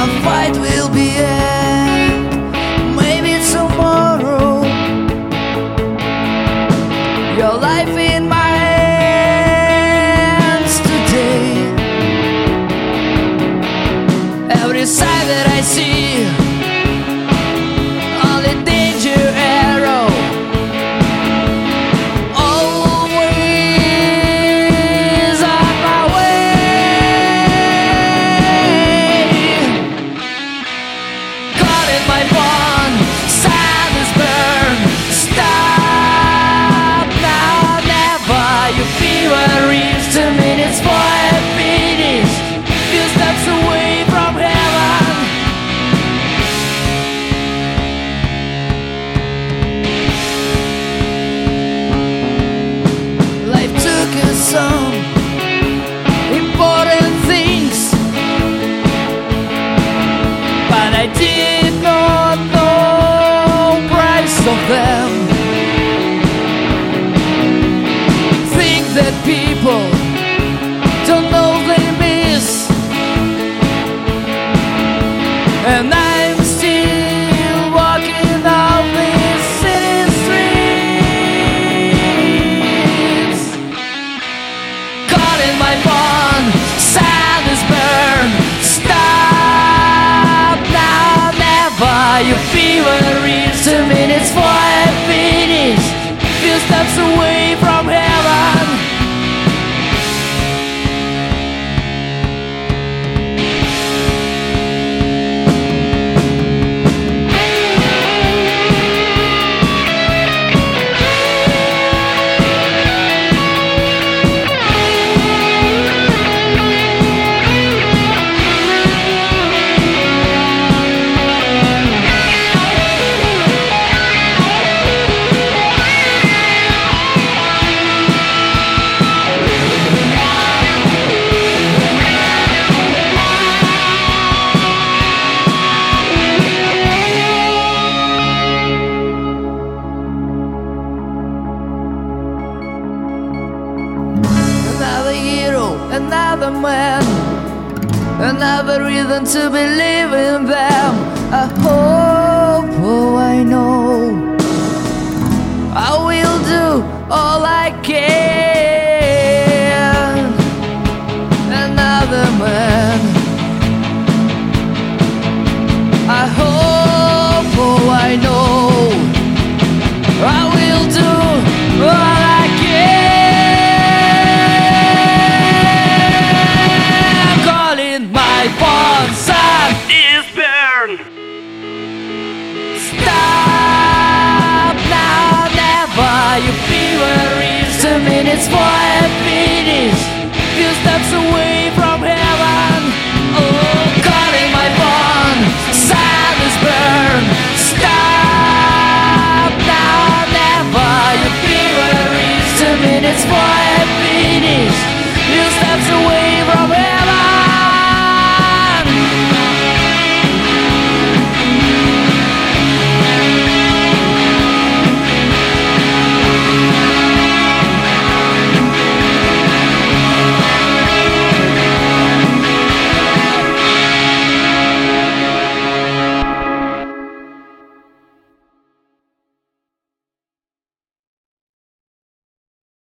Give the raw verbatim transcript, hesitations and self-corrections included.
our fight will be end. Maybe tomorrow. Your life in my hands today. Every sign that I see, only danger arrow. Always on my way. Caught in my bond, sun is burned. Stop now, never. Your fever reached two minutes for a finish. Few steps away from heaven. Life took us some important things, but I did not know price of them. Think that people don't know they miss, and I'm still walking out these city streets. Caught in my bond, sun is burned. Stop now, never. Your fever reached two minutes for a finish. Few steps away from heaven. Another hero, another man, another reason to believe in them. I hope, oh I know, I will do all I can. Another man, I hope, oh I know, I will do all I can. My bond, sun is burned. Stop now, never. Your fever reached two minutes for a finish. Few steps away